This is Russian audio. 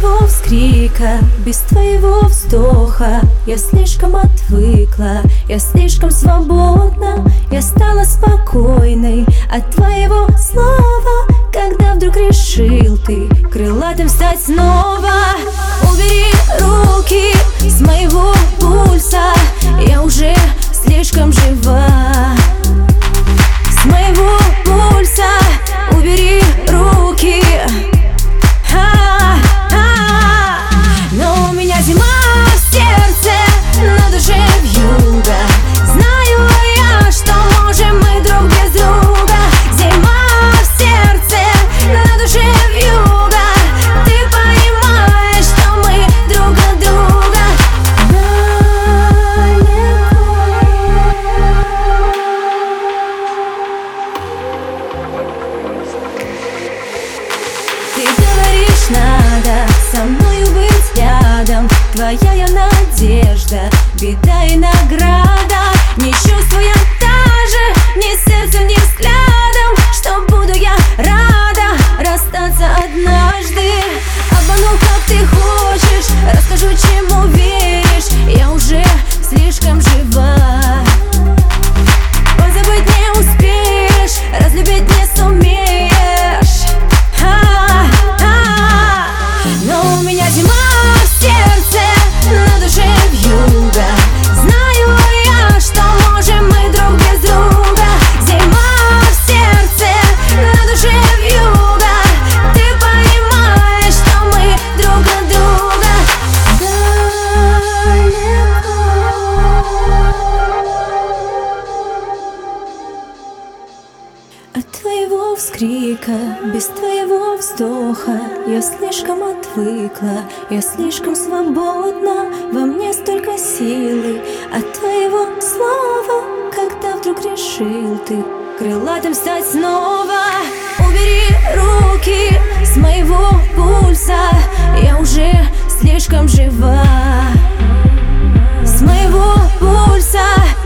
твоего вскрика, без твоего вздоха я слишком отвыкла, я слишком свободна. Я стала спокойной от твоего слова, когда вдруг решил ты крылатым стать снова. Убери руки с моего пульса, я уже слишком жива. С моего пульса убери руки. Но у меня зима в сердце, на душе вьюга. Знаю я, что можем мы друг без друга. Зима в сердце, на душе вьюга. Ты понимаешь, что мы друг от друга Ты говоришь, надо со мною быть рядом. Твоя я надежда, беда и награда. Не чувствуя даже ни сердцем, ни взглядом, что буду я рада расстаться однажды. Обману, как ты хочешь, расскажу, чему веришь. Я уже слишком жива. Позабыть не успеешь, разлюбить не сумеешь. Но у меня зима в сердце, на душе вьюга. Знаю я, что можем мы друг без друга. Зима в сердце, на душе вьюга. Ты понимаешь, что мы друг от друга далеко. От твоего вскрика, без твоего вздоха я слишком отвыкла, я слишком свободна. Во мне столько силы от твоего слова, когда вдруг решил ты крылатым стать снова. Убери руки с моего пульса, я уже слишком жива. С моего пульса